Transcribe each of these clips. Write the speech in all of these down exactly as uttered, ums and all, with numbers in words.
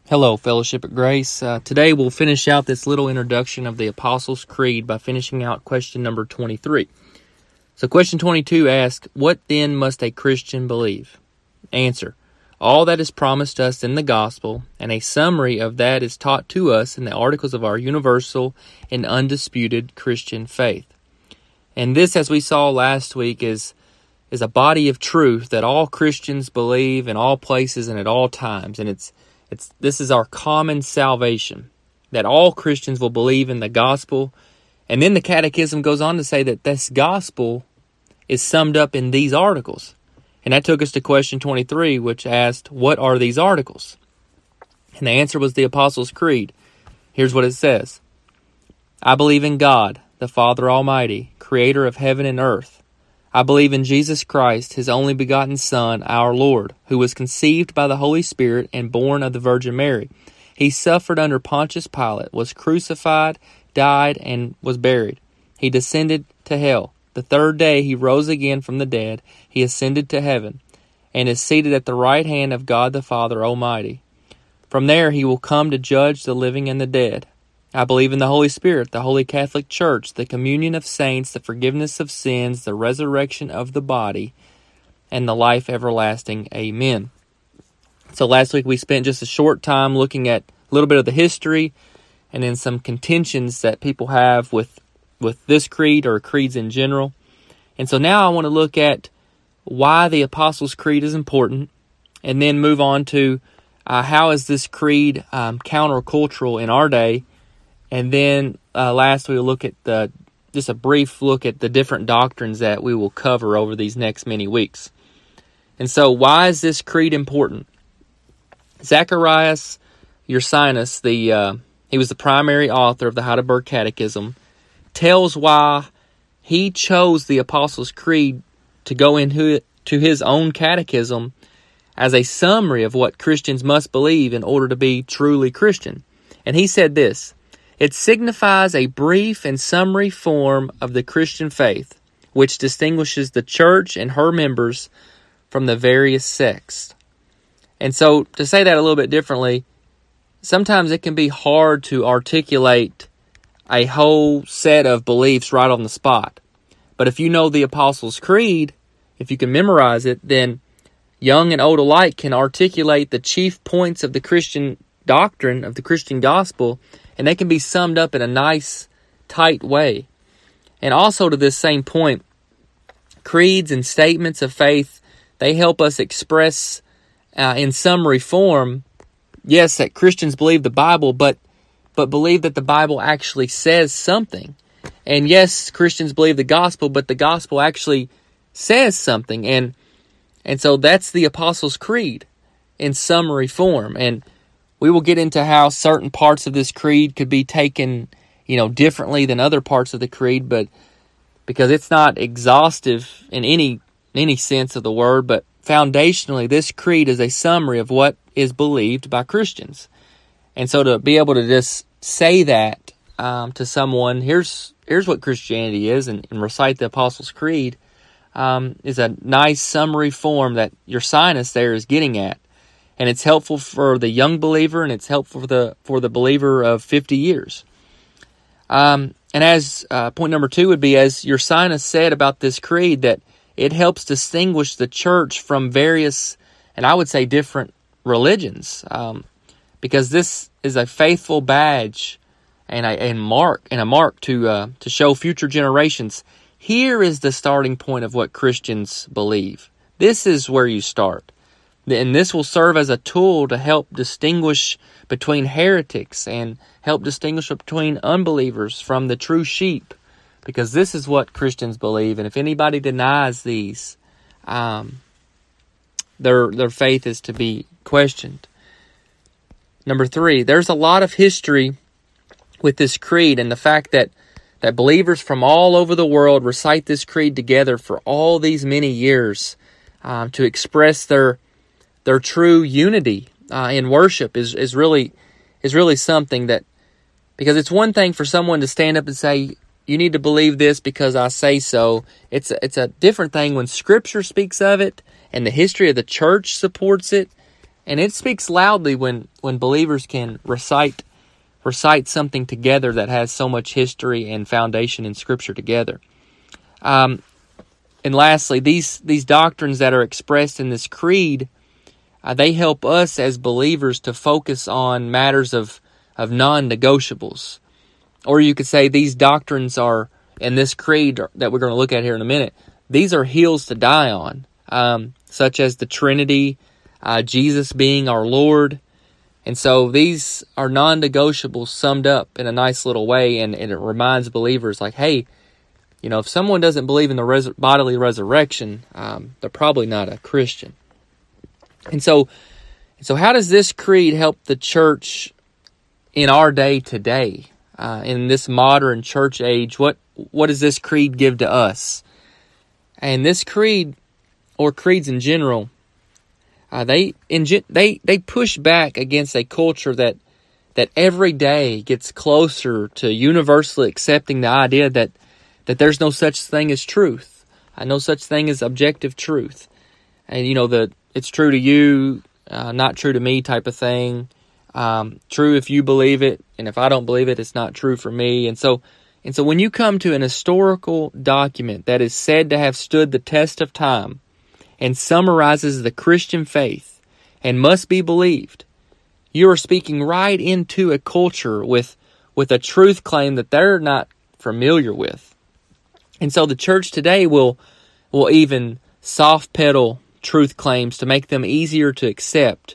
Hello, Fellowship at Grace. Uh, today we'll finish out this little introduction of the Apostles' Creed by finishing out question number twenty-three. So question twenty-two asks, what then must a Christian believe? Answer, all that is promised us in the gospel, and a summary of that is taught to us in the articles of our universal and undisputed Christian faith. And this, as we saw last week, is, is a body of truth that all Christians believe in all places and at all times, and it's It's, this is our common salvation, that all Christians will believe in the gospel. And then the Catechism goes on to say that this gospel is summed up in these articles. And that took us to question twenty-three, which asked, what are these articles? And the answer was the Apostles' Creed. Here's what it says. I believe in God, the Father Almighty, creator of heaven and earth. I believe in Jesus Christ, his only begotten Son, our Lord, who was conceived by the Holy Spirit and born of the Virgin Mary. He suffered under Pontius Pilate, was crucified, died, and was buried. He descended to hell. The third day he rose again from the dead. He ascended to heaven, and is seated at the right hand of God the Father Almighty. From there he will come to judge the living and the dead. I believe in the Holy Spirit, the Holy Catholic Church, the communion of saints, the forgiveness of sins, the resurrection of the body, and the life everlasting. Amen. So last week we spent just a short time looking at a little bit of the history and then some contentions that people have with, with this creed or creeds in general. And so now I want to look at why the Apostles' Creed is important and then move on to uh, how is this creed um, countercultural in our day. And then uh, last we'll look at the just a brief look at the different doctrines that we will cover over these next many weeks. And so why is this creed important? Zacharias Ursinus, the uh, he was the primary author of the Heidelberg Catechism, tells why he chose the Apostles' Creed to go into to his own catechism as a summary of what Christians must believe in order to be truly Christian. And he said this, it signifies a brief and summary form of the Christian faith, which distinguishes the church and her members from the various sects. And so, to say that a little bit differently, sometimes it can be hard to articulate a whole set of beliefs right on the spot. But if you know the Apostles' Creed, if you can memorize it, then young and old alike can articulate the chief points of the Christian doctrine, of the Christian gospel, and they can be summed up in a nice, tight way. And also to this same point, creeds and statements of faith, they help us express uh, in summary form, yes, that Christians believe the Bible, but but believe that the Bible actually says something. And yes, Christians believe the gospel, but the gospel actually says something. And and so that's the Apostles' Creed in summary form. And we will get into how certain parts of this creed could be taken, you know, differently than other parts of the creed, but because it's not exhaustive in any any sense of the word, but foundationally, this creed is a summary of what is believed by Christians. And so to be able to just say that um, to someone, here's here's what Christianity is, and, and recite the Apostles' Creed um, is a nice summary form that Ursinus there is getting at. And it's helpful for the young believer, and it's helpful for the for the believer of fifty years. Um, and as uh, point number two would be, as Ursinus said about this creed, that it helps distinguish the church from various, and I would say different religions, um, because this is a faithful badge and a and mark and a mark to uh, to show future generations. Here is the starting point of what Christians believe. This is where you start. And this will serve as a tool to help distinguish between heretics and help distinguish between unbelievers from the true sheep. Because this is what Christians believe. And if anybody denies these, um, their, their faith is to be questioned. Number three, there's a lot of history with this creed and the fact that, that believers from all over the world recite this creed together for all these many years um, to express their Their true unity uh, in worship is, is really is really something that, because it's one thing for someone to stand up and say, you need to believe this because I say so. It's a, it's a different thing when Scripture speaks of it and the history of the church supports it, And it speaks loudly when, when believers can recite recite something together that has so much history and foundation in Scripture together. Um, and lastly, these these doctrines that are expressed in this creed, uh, they help us as believers to focus on matters of, of non-negotiables. Or you could say these doctrines are, in this creed that we're going to look at here in a minute, these are hills to die on, um, such as the Trinity, uh, Jesus being our Lord. And so these are non-negotiables summed up in a nice little way, and, and it reminds believers like, hey, you know, if someone doesn't believe in the res- bodily resurrection, um, they're probably not a Christian. And so, so how does this creed help the church in our day today, uh, in this modern church age? What what does this creed give to us? And this creed, or creeds in general, uh, they they they push back against a culture that that every day gets closer to universally accepting the idea that that there's no such thing as truth, uh, no such thing as objective truth, and you know the it's true to you, uh, not true to me type of thing. Um, true if you believe it, and if I don't believe it, it's not true for me. And so, and so, when you come to an historical document that is said to have stood the test of time and summarizes the Christian faith and must be believed, you are speaking right into a culture with with a truth claim that they're not familiar with. And so the church today will will even soft pedal truth claims to make them easier to accept,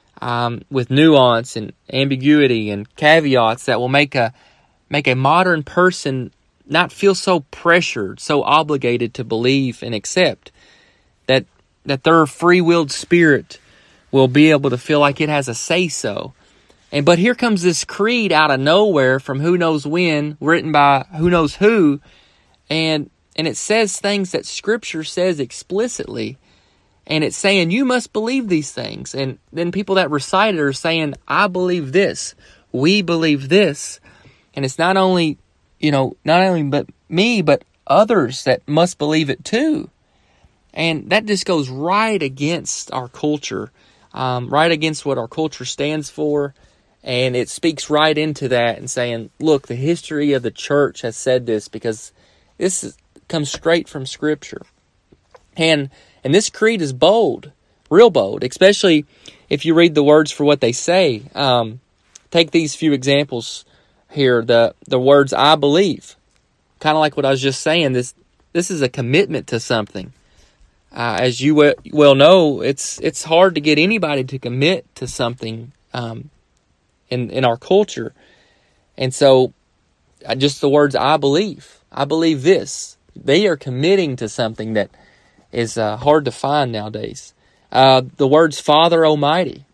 um, with nuance and ambiguity and caveats that will make a make a modern person not feel so pressured, so obligated to believe and accept, that that their free-willed spirit will be able to feel like it has a say-so. And but here comes this creed out of nowhere from who knows when, written by who knows who, and and it says things that Scripture says explicitly, and it's saying you must believe these things. And then people that recite it are saying, I believe this, we believe this, and it's not only you know not only but me but others that must believe it too. And that just goes right against our culture, um, right against what our culture stands for. And it speaks right into that and saying, look, the history of the church has said this because this is, comes straight from Scripture. And and this creed is bold, real bold, especially if you read the words for what they say. Um, take these few examples here. The, the words, I believe. Kind of like what I was just saying. This, this is a commitment to something. Uh, as you well, well know, it's it's hard to get anybody to commit to something um, in in our culture, and so uh, just the words "I believe," I believe this. They are committing to something that is uh, hard to find nowadays. Uh, the words "Father Almighty,"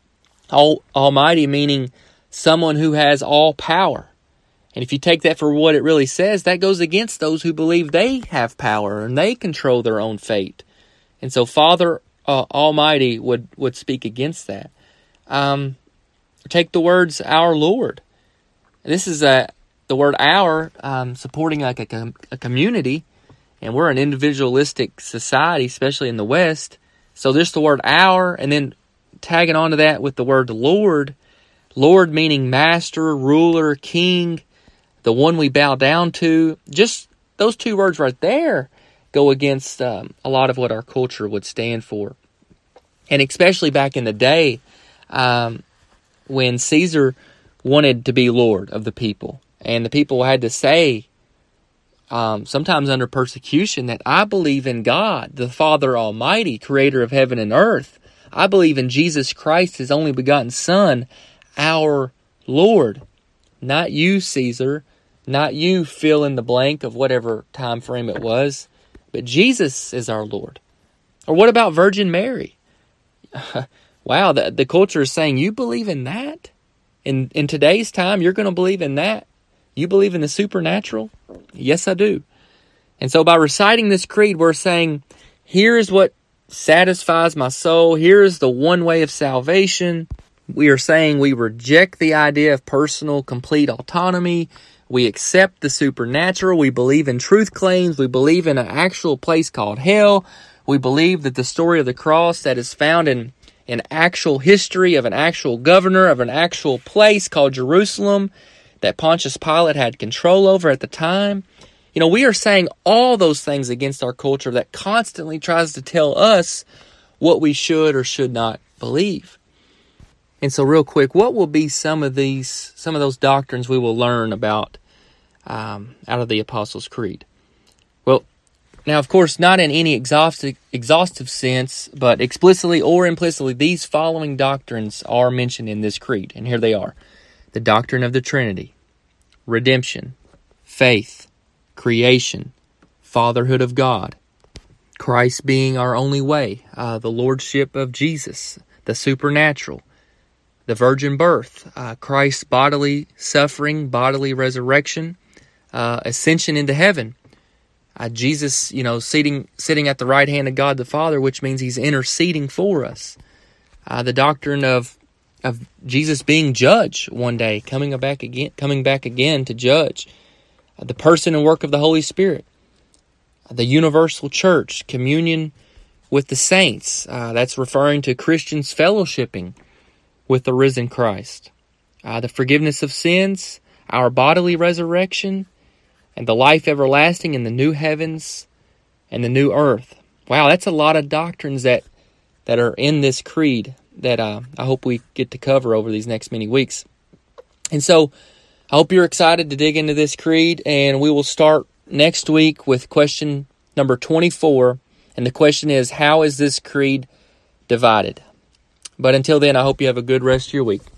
All, Almighty meaning someone who has all power, and if you take that for what it really says, that goes against those who believe they have power and they control their own fate. And so Father uh, Almighty would, would speak against that. Um, take the words, our Lord. This is a, the word our, um, supporting like a, com- a community. And we're an individualistic society, especially in the West. So there's the word our, and then tagging onto that with the word Lord. Lord meaning master, ruler, king, the one we bow down to. Just those two words right there go against um, a lot of what our culture would stand for. And especially back in the day, um, when Caesar wanted to be Lord of the people, and the people had to say, um, sometimes under persecution, that I believe in God, the Father Almighty, creator of heaven and earth. I believe in Jesus Christ, his only begotten Son, our Lord. Not you, Caesar. Not you, fill in the blank of whatever time frame it was. But Jesus is our Lord. Or what about Virgin Mary? Wow, the, the culture is saying, you believe in that? In, in today's time, you're going to believe in that? You believe in the supernatural? Yes, I do. And so by reciting this creed, we're saying, here is what satisfies my soul. Here is the one way of salvation. We are saying we reject the idea of personal, complete autonomy. We accept the supernatural. We believe in truth claims. We believe in an actual place called hell. We believe that the story of the cross that is found in, an actual history of an actual governor of an actual place called Jerusalem that Pontius Pilate had control over at the time. You know, we are saying all those things against our culture that constantly tries to tell us what we should or should not believe. And so real quick, what will be some of these, some of those doctrines we will learn about um, out of the Apostles' Creed? Well, now, of course, not in any exhaustive, exhaustive sense, but explicitly or implicitly, these following doctrines are mentioned in this creed. And here they are. The doctrine of the Trinity, redemption, faith, creation, fatherhood of God, Christ being our only way, uh, the lordship of Jesus, the supernatural, the virgin birth, uh, Christ's bodily suffering, bodily resurrection, uh, ascension into heaven, uh, Jesus, you know, sitting sitting at the right hand of God the Father, which means He's interceding for us. Uh, the doctrine of of Jesus being judge one day, coming back again, coming back again to judge. Uh, the person and work of the Holy Spirit, uh, the universal church, communion with the saints. Uh, that's referring to Christians fellowshipping with the risen Christ. Uh, the forgiveness of sins, our bodily resurrection, and the life everlasting in the new heavens and the new earth. Wow, that's a lot of doctrines that, that are in this creed that uh, I hope we get to cover over these next many weeks. And so I hope you're excited to dig into this creed, and we will start next week with question number twenty-four. And the question is, how is this creed divided? But until then, I hope you have a good rest of your week.